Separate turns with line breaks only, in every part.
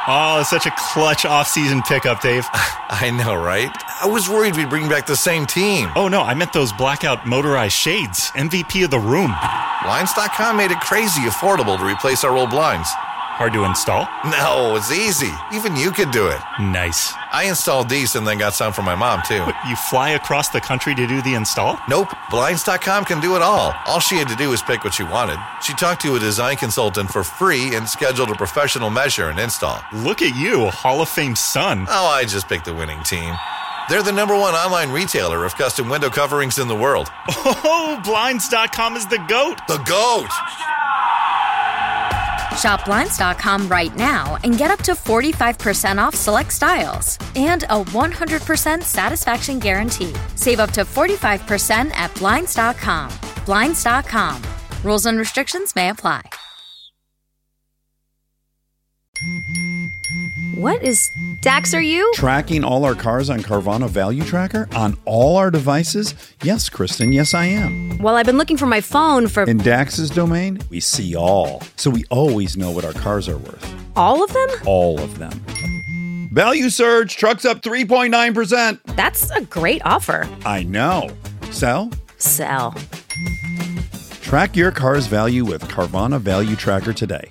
Oh, such a clutch off-season pickup, Dave.
I know, right? I was worried we'd bring back the same team.
Oh, no, I meant those blackout motorized shades. MVP of the room.
Blinds.com made it crazy affordable to replace our old blinds.
Hard to install?
No, it's easy. Even you could do it.
Nice.
I installed these and then got some for my mom, too.
What, you fly across the country to do the install?
Nope. Blinds.com can do it all. All she had to do was pick what she wanted. She talked to a design consultant for free and scheduled a professional measure and install.
Look at you, a Hall of Fame son.
Oh, I just picked the winning team. They're the #1 online retailer of custom window coverings in the world.
Oh, Blinds.com is the GOAT.
The GOAT!
Shop Blinds.com right now and get up to 45% off select styles and a 100% satisfaction guarantee. Save up to 45% at Blinds.com. Blinds.com. Rules and restrictions may apply.
What is... Dax, are you?
Tracking all our cars on Carvana Value Tracker on all our devices? Yes, Kristen, yes I am.
Well, I've been looking for my phone for...
In Dax's domain, we see all. So we always know what our cars are worth.
All of them?
All of them. Value surge, trucks up 3.9%.
That's a great offer.
I know. Sell?
Sell.
Track your car's value with Carvana Value Tracker today.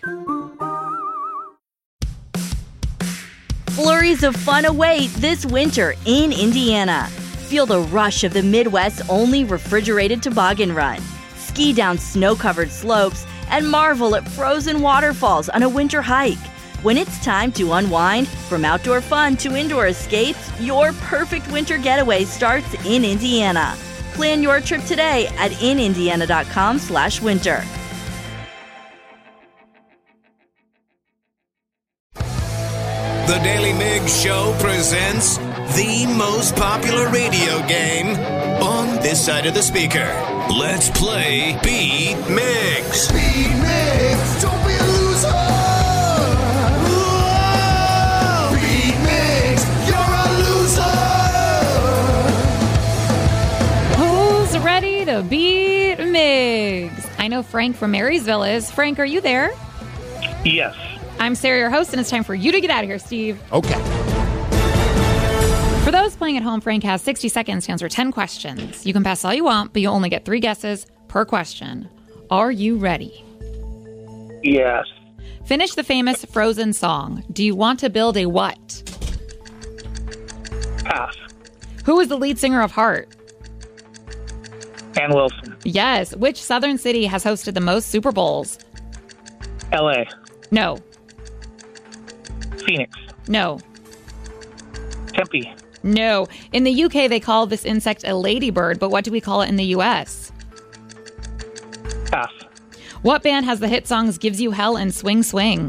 Flurries of fun await this winter in Indiana. Feel the rush of the Midwest's only refrigerated toboggan run. Ski down snow-covered slopes and marvel at frozen waterfalls on a winter hike. When it's time to unwind, from outdoor fun to indoor escapes, your perfect winter getaway starts in Indiana. Plan your trip today at inindiana.com/winter.
The Daily Mig Show presents the most popular radio game on this side of the speaker. Let's play Beat Migs.
Beat Migs, don't be a loser. Whoa. Beat Migs, you're a loser.
Who's ready to beat Migs? I know Frank from Marysville is. Frank, are you there?
Yes.
I'm Sarah, your host, and it's time for you to get out of here, Steve.
Okay.
For those playing at home, Frank has 60 seconds to answer 10 questions. You can pass all you want, but you only get 3 guesses per question. Are you ready?
Yes.
Finish the famous Frozen song. Do you want to build a what?
Pass.
Who is the lead singer of Heart?
Ann Wilson.
Yes. Which southern city has hosted the most Super Bowls?
L.A.
No.
Phoenix.
No.
Tempe.
No. In the UK, they call this insect a ladybird, but what do we call it in the US?
Pass.
What band has the hit songs Gives You Hell and Swing Swing?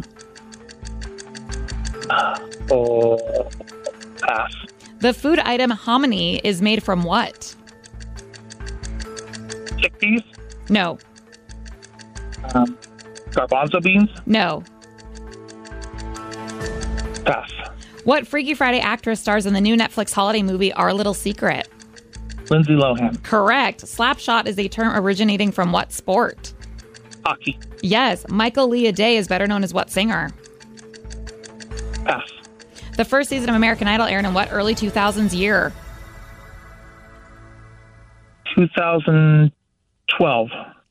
Pass.
The food item hominy is made from what?
Chickpeas.
No.
Garbanzo beans.
No.
Pass.
What Freaky Friday actress stars in the new Netflix holiday movie Our Little Secret?
Lindsay Lohan.
Correct. Slapshot is a term originating from what sport?
Hockey.
Yes. Michael Leah Day is better known as what singer?
Pass.
The first season of American Idol aired in what early 2000s year?
2012.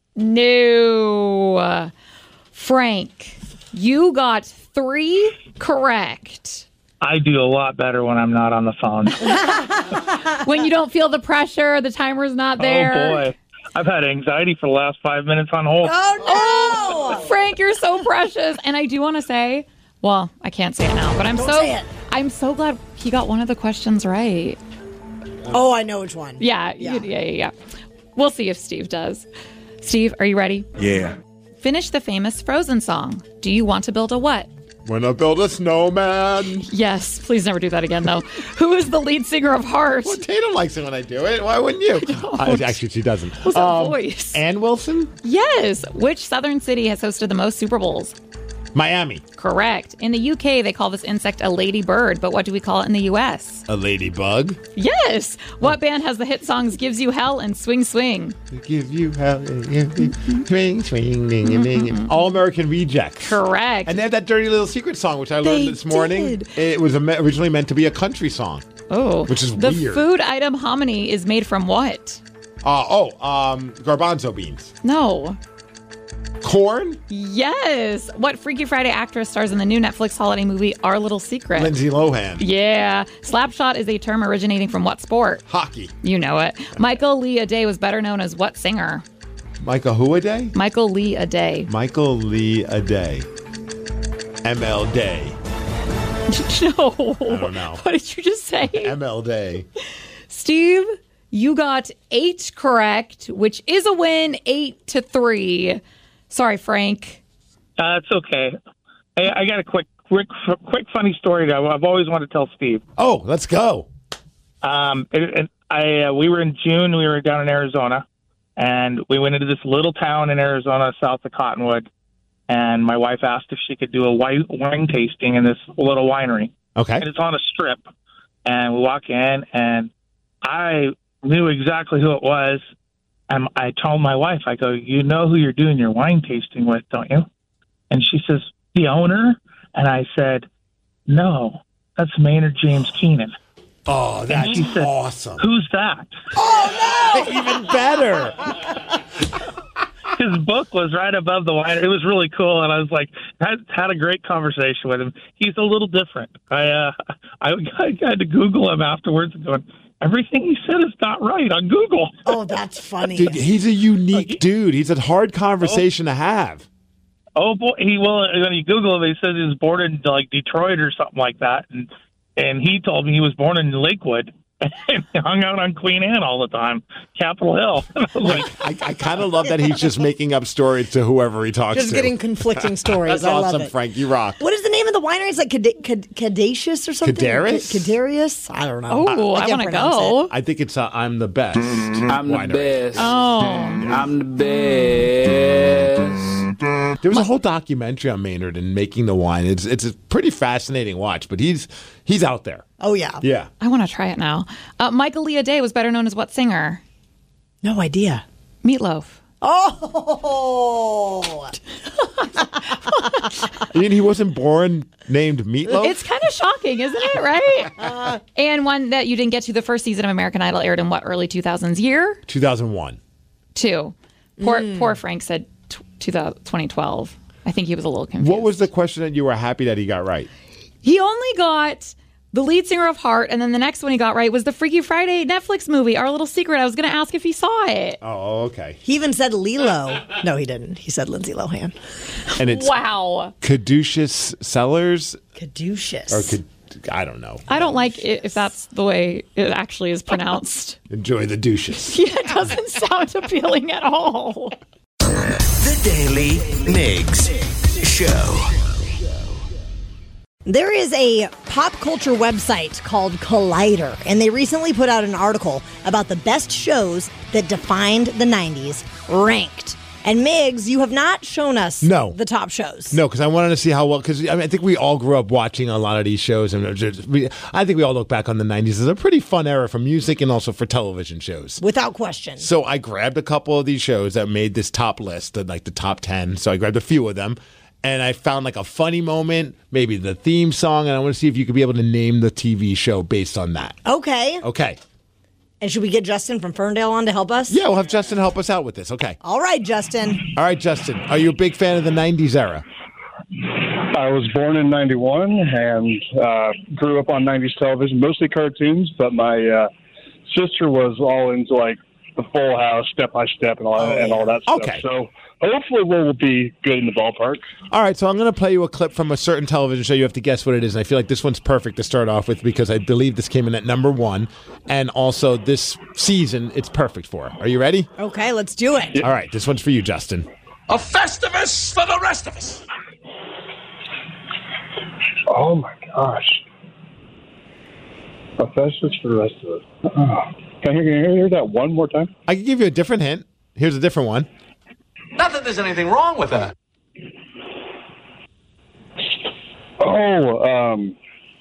No. Frank, you got 3 correct.
I do a lot better when I'm not on the phone.
When you don't feel the pressure, the timer's not there.
Oh, boy. I've had anxiety for the last 5 minutes on hold.
Oh, no! Frank, you're so precious. And I do want to say, well, I can't say it now, but I'm so glad he got one of the questions right.
Oh, I know which one.
Yeah. We'll see if Steve does. Steve, are you ready?
Yeah.
Finish the famous Frozen song. Do you want to build a what?
Wanna build a snowman?
Yes. Please never do that again, though. Who is the lead singer of Heart?
Well, Tatum likes it when I do it. Why wouldn't you? Actually, she doesn't.
What's that voice?
Ann Wilson?
Yes. Which southern city has hosted the most Super Bowls?
Miami.
Correct. In the UK, they call this insect a ladybird, but what do we call it in the US?
A ladybug.
Yes. What band has the hit songs Gives You Hell and Swing Swing?
Give you hell. Swing, swing, ding, ding. All American Rejects.
Correct.
And they have that Dirty Little Secret song, which I learned this morning. It was originally meant to be a country song.
Oh.
Which is
the
weird.
The food item hominy is made from what?
Garbanzo beans.
No.
Corn?
Yes. What Freaky Friday actress stars in the new Netflix holiday movie Our Little Secret?
Lindsay Lohan.
Yeah. Slapshot is a term originating from what sport?
Hockey.
You know it. Michael Lee Aday was better known as what singer?
Michael who Aday?
Michael Lee Aday.
Michael Lee Aday. ML Day.
No.
I don't know.
What did you just say?
ML Day.
Steve, you got 8 correct, which is a win, 8-3. Sorry, Frank.
It's okay. I got a quick, funny story that I've always wanted to tell Steve.
Oh, let's go.
We were in June. We were down in Arizona, and we went into this little town in Arizona, south of Cottonwood. And my wife asked if she could do a wine tasting in this little winery.
Okay.
And it's on a strip. And we walk in, and I knew exactly who it was. And I told my wife, I go, you know who you're doing your wine tasting with, don't you? And she says, the owner? And I said, no, that's Maynard James Keenan.
Oh, that's
said,
awesome.
Who's that?
Oh, no!
Even better.
His book was right above the wine. It was really cool, and I was like, had a great conversation with him. He's a little different. I had to Google him afterwards and going, everything he said is not right on Google.
Oh, that's funny.
Dude, he's a unique dude. He's a hard conversation to have.
Oh boy, when you Google him, he says he was born in like Detroit or something like that, and he told me he was born in Lakewood and hung out on Queen Anne all the time, Capitol Hill.
I kind of love that he's just making up stories to whoever he talks to.
Just getting conflicting stories.
That's
I
awesome,
love it.
Frank. You rock.
What is the name of the winery? It's like Cadacious or something? Cadarius? I don't know.
Oh, I want to go.
I think it's I'm the best.
I'm
winery.
the best.
Oh.
I'm the best.
There was a whole documentary on Maynard and making the wine. It's a pretty fascinating watch, but he's out there.
Oh, yeah.
Yeah.
I want to try it now. Michael Lee Aday was better known as what singer?
No idea.
Meatloaf.
Oh!
I mean, he wasn't born named Meatloaf?
It's kind of shocking, isn't it, right? And one that you didn't get to, the first season of American Idol aired in what, early 2000s year?
2001.
2. Poor Frank said 2012. I think he was a little confused.
What was the question that you were happy that he got right?
He only got the lead singer of Heart, and then the next one he got right was the Freaky Friday Netflix movie, Our Little Secret. I was going to ask if he saw it.
Oh, okay.
He even said Lilo. No, he didn't. He said Lindsay Lohan.
And it's
wow.
Caduceus Cellars?
Caduceus.
Or I don't know.
I don't like it if that's the way it actually is pronounced.
Enjoy the douches.
Yeah, it doesn't sound appealing at all.
The Daily Migs Show.
There is a pop culture website called Collider, and they recently put out an article about the best shows that defined the 90s, ranked. And Migs, you have not shown us the top shows.
No, because I wanted to see how well, because I think we all grew up watching a lot of these shows, and I think we all look back on the 90s as a pretty fun era for music and also for television shows.
Without question.
So I grabbed a couple of these shows that made this top list, like the top 10, so I grabbed a few of them. And I found like a funny moment, maybe the theme song, and I want to see if you could be able to name the TV show based on that.
Okay.
Okay.
And should we get Justin from Ferndale on to help us?
Yeah, we'll have Justin help us out with this. Okay.
All right, Justin.
All right, Justin. Are you a big fan of the 90s era?
I was born in 91 and grew up on 90s television, mostly cartoons, but my sister was all into like the Full House, Step by Step, and all that stuff.
Okay.
So hopefully we'll be good in the ballpark.
All right, so I'm going to play you a clip from a certain television show. You have to guess what it is, and I feel like this one's perfect to start off with because I believe this came in at number 1, and also this season it's perfect for. Are you ready?
Okay, let's do it.
All right, this one's for you, Justin.
A Festivus for the rest of us.
Oh, my gosh. A Festivus for the rest of us. Can you hear that one more time?
I can give you a different hint. Here's a different one.
Not that there's anything wrong with that.
Oh,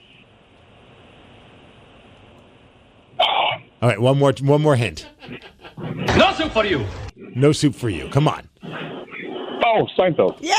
All right, one more hint.
No soup for you.
No soup for you. Come on.
Oh, Seinfeld.
Yeah!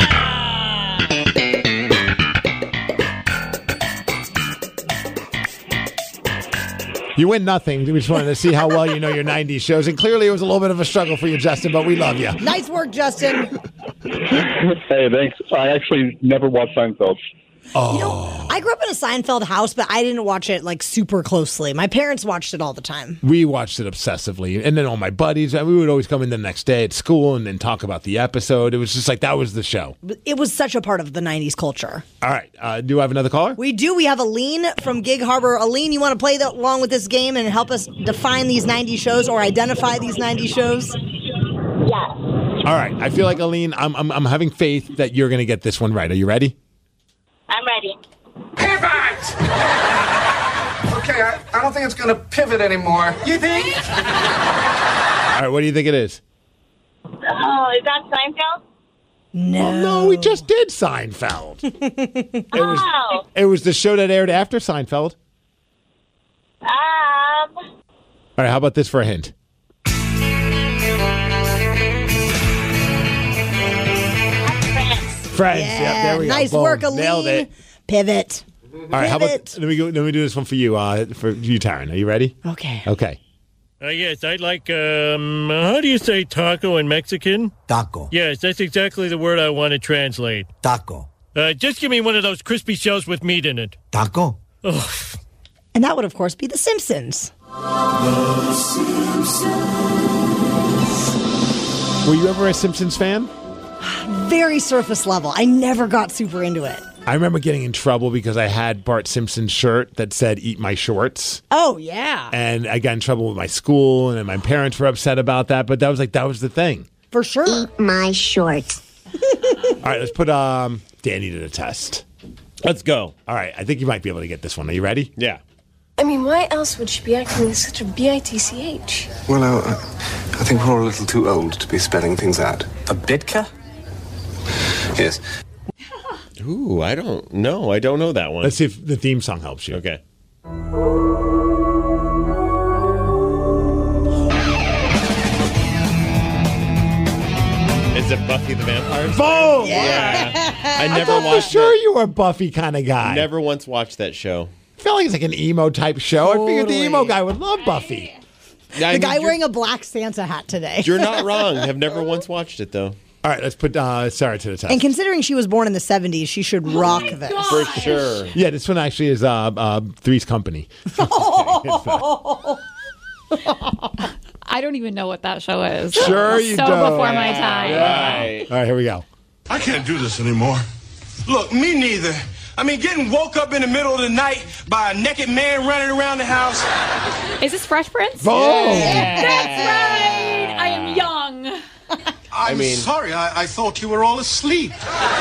You win nothing. We just wanted to see how well you know your 90s shows. And clearly it was a little bit of a struggle for you, Justin, but we love you.
Nice work, Justin.
Hey, thanks. I actually never watched Seinfeld.
Oh.
You know, I grew up in a Seinfeld house, but I didn't watch it like super closely. My parents watched it all the time.
We watched it obsessively. And then all my buddies, we would always come in the next day at school and then talk about the episode. It was just like, that was the show.
It was such a part of the 90s culture.
All right. Do I have another caller?
We do. We have Aline from Gig Harbor. Aline, you want to play along with this game and help us define these 90s shows or identify these 90s shows?
Yes.
All right. I feel like, Aline, I'm having faith that you're going to get this one right. Are you ready?
I'm ready.
Pivot!
Okay, I don't think it's going to pivot anymore.
You think?
All right. What do you think it is?
Oh, is that Seinfeld?
No.
Well, no, we just did Seinfeld. It was the show that aired after Seinfeld. All right. How about this for a hint? Friends.
Yeah,
Yep, there we go.
nice
Boom.
work, Aline.
Nailed it.
Pivot.
All right, how about let me do this one for you, Taryn. Are you ready?
Okay.
Okay.
Yes, I'd like, how do you say taco in Mexican?
Taco.
Yes, that's exactly the word I want to translate.
Taco.
Just give me one of those crispy shells with meat in it.
Taco.
Ugh.
And that would, of course, be The Simpsons.
The Simpsons.
Were you ever a Simpsons fan?
Very surface level. I never got super into it.
I remember getting in trouble because I had Bart Simpson's shirt that said "Eat my shorts."
Oh, yeah.
And I got in trouble with my school, and then my parents were upset about that. But that was the thing.
For sure.
Eat my shorts.
All right, let's put Danny to the test.
Let's go.
All right, I think you might be able to get this one. Are you ready?
Yeah.
I mean, why else would she be acting as such a bitch?
Well, I think we're all a little too old to be spelling things out.
A bitka?
Yes.
Ooh, I don't know. I don't know that one.
Let's see if the theme song helps you.
Okay. Is it Buffy the Vampire Slayer?
Boom!
Yeah. I never
thought
watched
for sure
that.
you were a Buffy kind of guy.
Never once watched that show.
I feel like it's like an emo type show.
Totally.
I figured the emo guy would love Buffy.
The guy wearing a black Santa hat today.
You're not wrong. I've never once watched it, though.
All right, let's put Sarah to the test.
And considering she was born in the 70s, she should rock this.
For sure.
Yeah, this one actually is Three's Company.
I don't even know what that show is.
Sure you
so
don't.
before my time.
Right.
All right, here we go.
I can't do this anymore. Look, me neither. I mean, getting woke up in the middle of the night by a naked man running around the house.
Is this Fresh Prince?
Oh!
Yeah. That's right. I am young.
I'm sorry. I thought you were all asleep.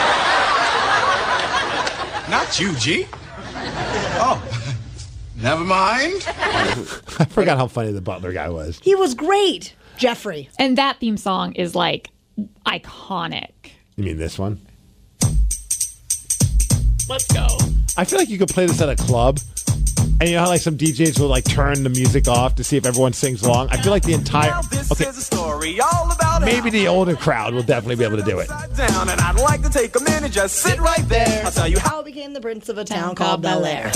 Not you, G. Oh, never mind.
I forgot how funny the butler guy was.
He was great. Jeffrey.
And that theme song is like iconic.
You mean this one?
Let's go.
I feel like you could play this at a club. And you know how like some DJs will like turn the music off to see if everyone sings along? I feel like the entire... Okay, maybe the older crowd will definitely be able to do it.
Down, and I'd like to take a minute, just sit right there. I'll tell you
How I became the prince of a town called Bel Air.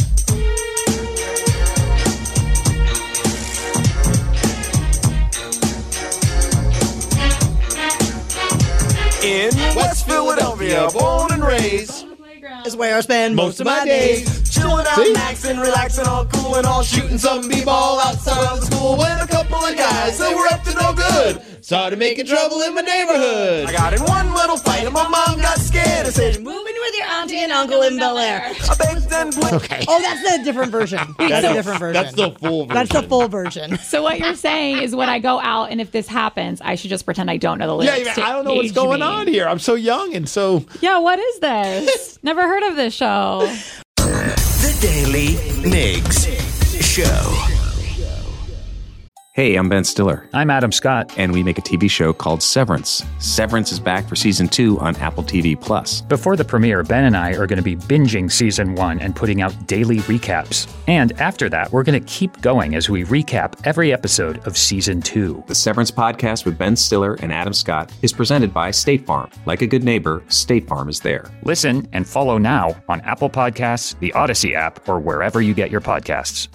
In West Philadelphia, born and raised.
Is where I spend
Most of my days chilling out, maxing, relaxing, all cool and all, shooting some b-ball outside of the school when a couple of guys that were up to no good
started making trouble in my neighborhood.
I got in one little fight and my mom got scared and said,
Moving with your auntie and uncle in Bel Air.
I begged and pleaded.
Okay.
Oh, that's the different version. That's a different version.
That's the full version.
That's the full version.
So what you're saying is when I go out and if this happens, I should just pretend I don't know the lyrics.
Yeah, I don't know what's going on here. I'm so young and so...
Yeah, what is this? Never heard of this show.
The Daily Migs Show.
Hey, I'm Ben Stiller.
I'm Adam Scott.
And we make a TV show called Severance. Severance is back for season 2 on Apple TV+.
Before the premiere, Ben and I are going to be binging season 1 and putting out daily recaps. And after that, we're going to keep going as we recap every episode of season 2.
The Severance podcast with Ben Stiller and Adam Scott is presented by State Farm. Like a good neighbor, State Farm is there.
Listen and follow now on Apple Podcasts, the Odyssey app, or wherever you get your podcasts.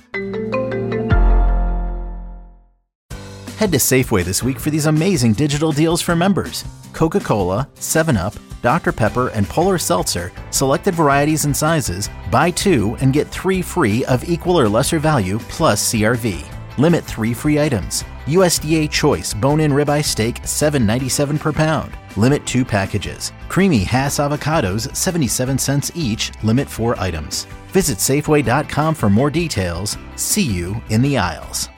Head to Safeway this week for these amazing digital deals for members. Coca-Cola, 7-Up, Dr. Pepper, and Polar Seltzer, selected varieties and sizes, buy 2 and get 3 free of equal or lesser value plus CRV. Limit 3 free items. USDA Choice Bone-In Ribeye Steak, $7.97 per pound. Limit 2 packages. Creamy Hass Avocados, 77 cents each. Limit 4 items. Visit Safeway.com for more details. See you in the aisles.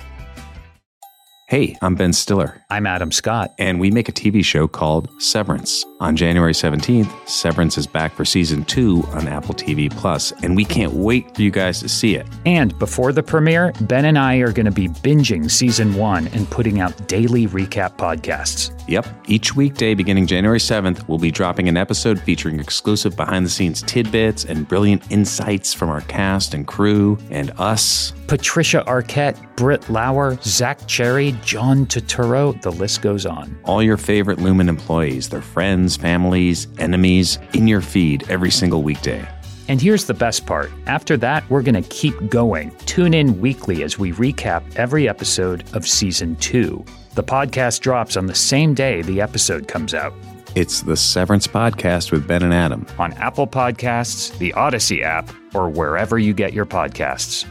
Hey, I'm Ben Stiller.
I'm Adam Scott.
And we make a TV show called Severance. On January 17th, Severance is back for season 2 on Apple TV+, and we can't wait for you guys to see it.
And before the premiere, Ben and I are going to be binging season 1 and putting out daily recap podcasts.
Yep, each weekday beginning January 7th, we'll be dropping an episode featuring exclusive behind-the-scenes tidbits and brilliant insights from our cast and crew and us.
Patricia Arquette, Britt Lauer, Zach Cherry, John Turturro, the list goes on.
All your favorite Lumen employees, their friends, families, enemies, in your feed every single weekday.
And here's the best part. After that, we're going to keep going. Tune in weekly as we recap every episode of Season 2. The podcast drops on the same day the episode comes out.
It's the Severance Podcast with Ben and Adam.
On Apple Podcasts, the Odyssey app, or wherever you get your podcasts.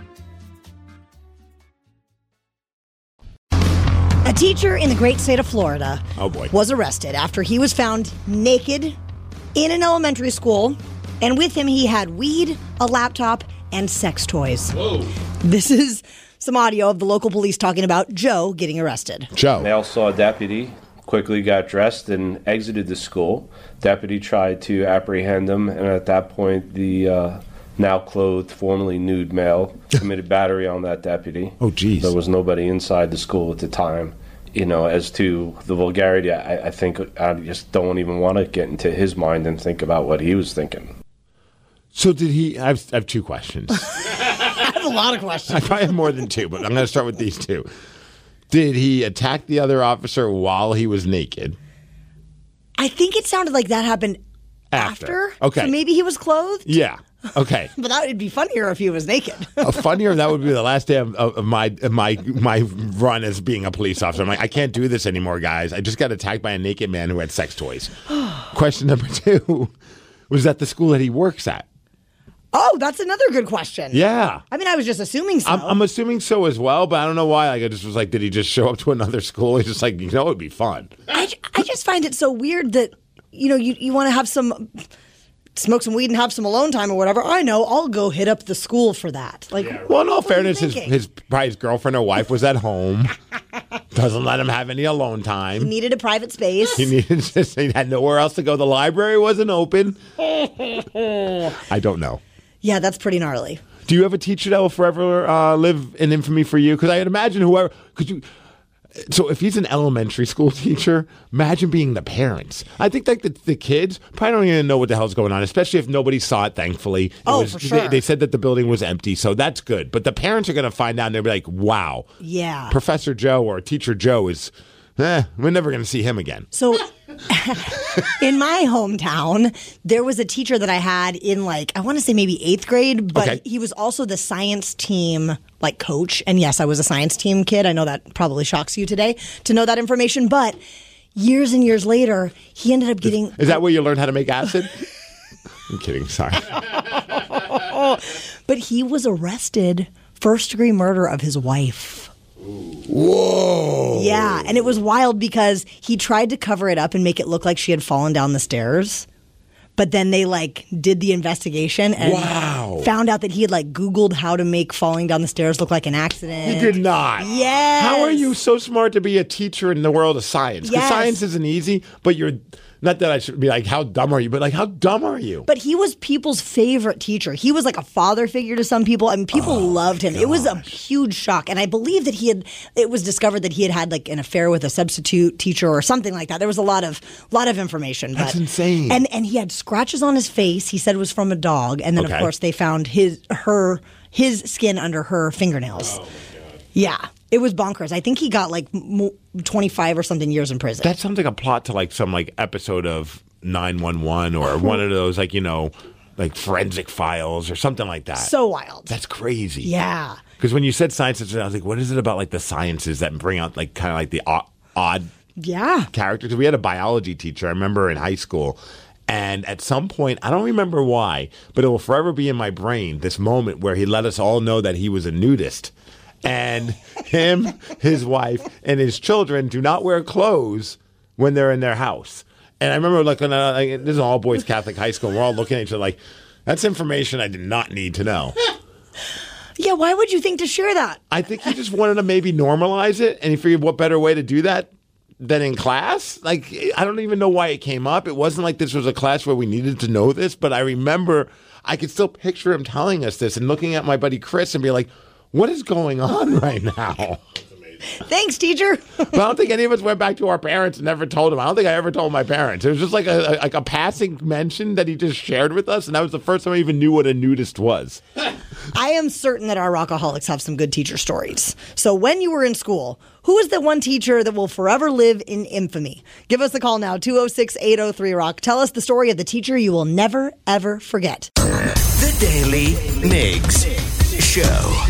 A teacher in the great state of Florida was arrested after he was found naked in an elementary school, and with him he had weed, a laptop, and sex toys.
Whoa.
This is some audio of the local police talking about Joe getting arrested.
Joe.
They all saw a deputy, quickly got dressed and exited the school. Deputy tried to apprehend him, and at that point the now clothed, formerly nude male committed battery on that deputy.
Oh, geez.
There was nobody inside the school at the time. You know, as to the vulgarity, I think I just don't even want to get into his mind and think about what he was thinking.
So did he... I have 2 questions.
I have a lot of questions.
I probably have more than 2, but I'm going to start with these 2. Did he attack the other officer while he was naked?
I think it sounded like that happened after.
Okay.
So maybe he was clothed?
Yeah. Okay.
But that would be funnier if he was naked.
Funnier, that would be the last day of my run as being a police officer. I'm like, I can't do this anymore, guys. I just got attacked by a naked man who had sex toys. Question number 2, was that the school that he works at?
Oh, that's another good question.
Yeah.
I mean, I was just assuming so.
I'm assuming so as well, but I don't know why. Like, I just was like, did he just show up to another school? He's just like, it'd be fun.
I just find it so weird that, you want to have smoke some weed and have some alone time or whatever. I know, I'll go hit up the school for that. Like,
well, in all fairness, his girlfriend or wife was at home. Doesn't let him have any alone time.
He needed a private space.
He had nowhere else to go. The library wasn't open. I don't know.
Yeah, that's pretty gnarly.
Do you have a teacher that will forever live in infamy for you? Because I'd imagine whoever... So if he's an elementary school teacher, imagine being the parents. I think like the kids probably don't even know what the hell's going on, especially if nobody saw it, thankfully.
For sure.
They said that the building was empty, so that's good. But the parents are going to find out and they'll be like, wow.
Yeah.
Professor Joe or Teacher Joe is... we're never going to see him again.
So in my hometown, there was a teacher that I had in I want to say maybe 8th grade, but he was also the science team coach. And yes, I was a science team kid. I know that probably shocks you today to know that information, but years and years later, he ended up getting...
Is that where you learned how to make acid? I'm kidding. Sorry.
But he was arrested, first-degree murder of his wife.
Whoa.
Yeah, and it was wild because he tried to cover it up and make it look like she had fallen down the stairs. But then they did the investigation and found out that he had Googled how to make falling down the stairs look like an accident.
He did not.
Yes.
How are you so smart to be a teacher in the world of science? Because science isn't easy, but Not that I should be like, how dumb are you? But like, how dumb are you?
But he was people's favorite teacher. He was like a father figure to some people. I mean, people loved him. Gosh. It was a huge shock. And I believe that it was discovered that he had like an affair with a substitute teacher or something like that. There was a lot of information.
That's insane.
And he had scratches on his face. He said it was from a dog. And then, of course, they found his skin under her fingernails. Oh, my God. Yeah. It was bonkers. I think he got like 25 or something years in prison.
That sounds like a plot to like some like episode of 911 or one of those like, like Forensic Files or something like that.
So wild.
That's crazy.
Yeah.
Because when you said sciences, I was like, what is it about like the sciences that bring out like kind of like the odd characters? We had a biology teacher, I remember in high school. And at some point, I don't remember why, but it will forever be in my brain, this moment where he let us all know that he was a nudist. And him, his wife, and his children do not wear clothes when they're in their house. And I remember looking at, this is an all-boys Catholic high school, and we're all looking at each other like, that's information I did not need to know.
Yeah, why would you think to share that?
I think he just wanted to maybe normalize it, and he figured what better way to do that than in class? Like, I don't even know why it came up. It wasn't like this was a class where we needed to know this, but I remember I could still picture him telling us this and looking at my buddy Chris and be like, what is going on right now?
Thanks, teacher.
But I don't think any of us went back to our parents and never told them. I don't think I ever told my parents. It was just like a passing mention that he just shared with us, and that was the first time I even knew what a nudist was.
I am certain that our Rockaholics have some good teacher stories. So when you were in school, who is the one teacher that will forever live in infamy? Give us a call now, 206-803-ROCK. Tell us the story of the teacher you will never, ever forget.
The Daily Migs Show.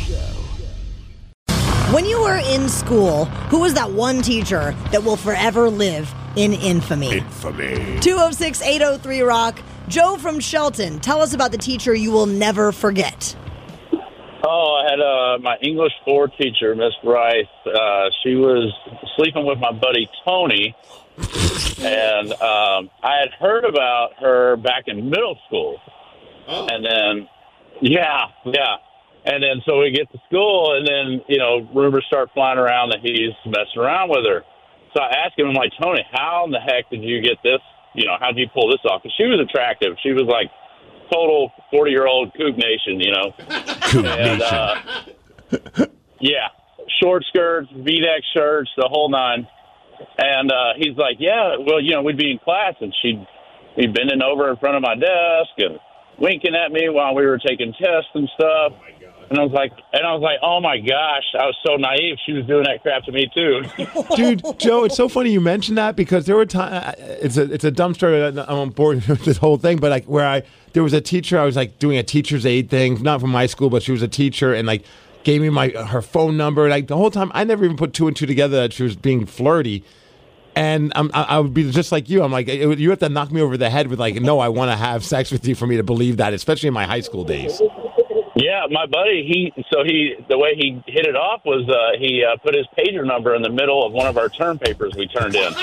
When you were in school, who was that one teacher that will forever live in infamy? 206-803-ROCK. Joe from Shelton, tell us about the teacher you will never forget.
Oh, I had my English 4 teacher, Miss Rice. She was sleeping with my buddy Tony, and I had heard about her back in middle school. Oh. And then, yeah. And then so we get to school, and then, rumors start flying around that he's messing around with her. So I asked him, I'm like, Tony, how in the heck did you get this? How did you pull this off? Because she was attractive. She was like total 40-year-old Coug Nation,
Coug Nation.
Yeah. Short skirts, V-neck shirts, the whole nine. And he's like, yeah, well, we'd be in class, and she'd be bending over in front of my desk and winking at me while we were taking tests and stuff. And I was like, oh my gosh, I was so naive. She was doing that crap to me too.
Dude, Joe, it's so funny you mentioned that because there were times. It's a dumb story. I'm on board with this whole thing, but like there was a teacher. I was like doing a teacher's aid thing, not from my school, but she was a teacher, and like gave me her phone number. Like the whole time, I never even put 2 and 2 together that she was being flirty. And I would be just like you. I'm like, you have to knock me over the head with like, no, I want to have sex with you for me to believe that, especially in my high school days.
Yeah, my buddy, the way he hit it off was he put his pager number in the middle of one of our term papers we turned in.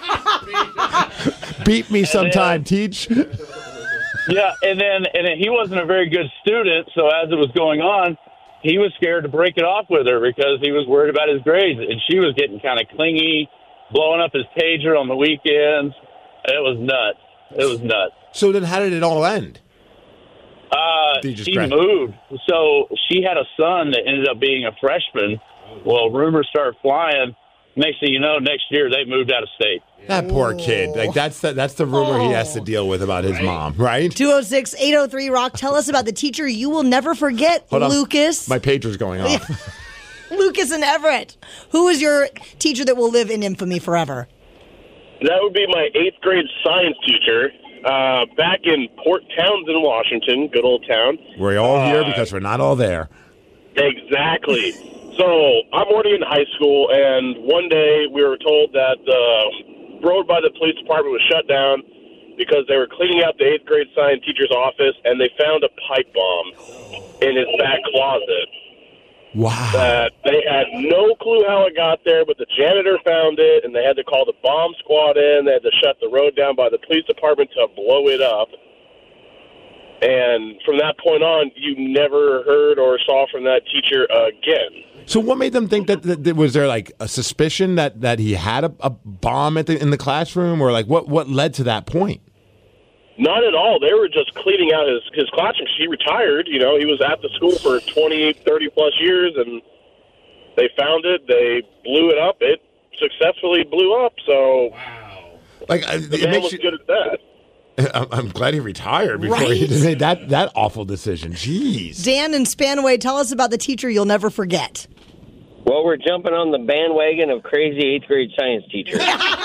Beat me sometime, teach.
Yeah, and then he wasn't a very good student, so as it was going on, he was scared to break it off with her because he was worried about his grades, and she was getting kind of clingy, blowing up his pager on the weekends. It was nuts.
So then how did it all end?
She moved. So she had a son that ended up being a freshman. Well, rumors started flying. Next thing you know, next year they moved out of state.
That poor kid. Like that's the rumor he has to deal with about his mom, right?
206-803-ROCK. Tell us about the teacher you will never forget, Lucas.
My pager's going off.
Lucas and Everett. Who is your teacher that will live in infamy forever?
That would be my 8th grade science teacher. Back in Port Townsend, Washington, good old town.
We're all here because we're not all there.
Exactly. So I'm already in high school, and one day we were told that the road by the police department was shut down because they were cleaning out the 8th grade science teacher's office, and they found a pipe bomb in his back closet.
Wow.
That they had no clue how it got there, but the janitor found it, and they had to call the bomb squad in. They had to shut the road down by the police department to blow it up. And from that point on, you never heard or saw from that teacher again.
So what made them think that was there like a suspicion that he had a bomb in the classroom, or like what led to that point?
Not at all. They were just cleaning out his classroom. He retired. He was at the school for 20, 30 plus years, and they found it. They blew it up. It successfully blew up. So,
like,
the man was good at that.
I'm glad he retired before he made that awful decision. Jeez.
Dan and Spanaway, tell us about the teacher you'll never forget.
Well, we're jumping on the bandwagon of crazy 8th grade science teachers.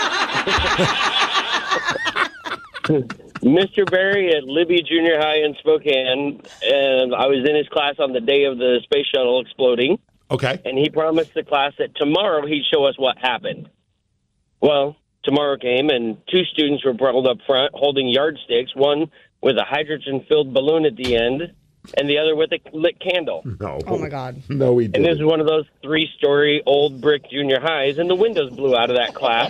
Mr. Berry at Libby Junior High in Spokane, and I was in his class on the day of the space shuttle exploding.
Okay.
And he promised the class that tomorrow he'd show us what happened. Well, tomorrow came, and 2 students were brought up front holding yardsticks, one with a hydrogen-filled balloon at the end, and the other with a lit candle.
No.
Oh, my God.
No, we didn't.
And this is one of those 3-story old brick junior highs, and the windows blew out of that class.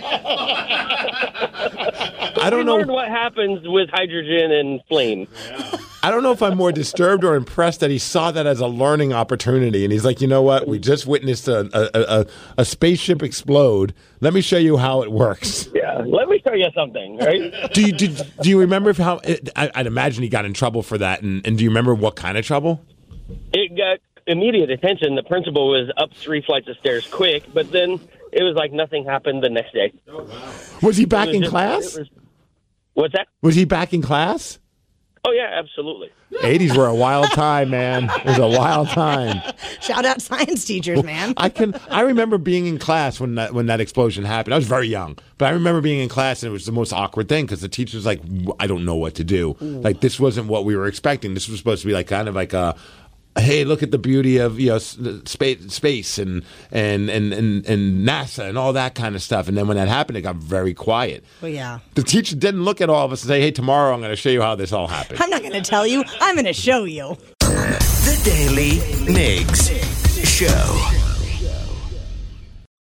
I don't know.
We learned what happens with hydrogen and flame.
I don't know if I'm more disturbed or impressed that he saw that as a learning opportunity, and he's like, you know what? We just witnessed a spaceship explode. Let me show you how it works.
Yeah, let me show you something, right?
Do you remember how? I'd imagine he got in trouble for that, and do you remember what kind of trouble?
It got immediate attention. The principal was up 3 flights of stairs quick, but then it was like nothing happened the next day.
Oh, wow. Was he back in class?
What's that?
Was he back in class?
Oh, yeah, absolutely.
80s were a wild time, man. It was a wild time.
Shout out science teachers, man.
I remember being in class when that explosion happened. I was very young, but I remember being in class, and it was the most awkward thing because the teacher's like, I don't know what to do.
Ooh.
Like, this wasn't what we were expecting. This was supposed to be like kind of like a, hey, look at the beauty of space and NASA and all that kind of stuff. And then when that happened, it got very quiet.
Well, yeah.
The teacher didn't look at all of us and say, hey, tomorrow I'm going to show you how this all happened.
I'm not going to tell you. I'm going to show you.
The Daily Migs Show.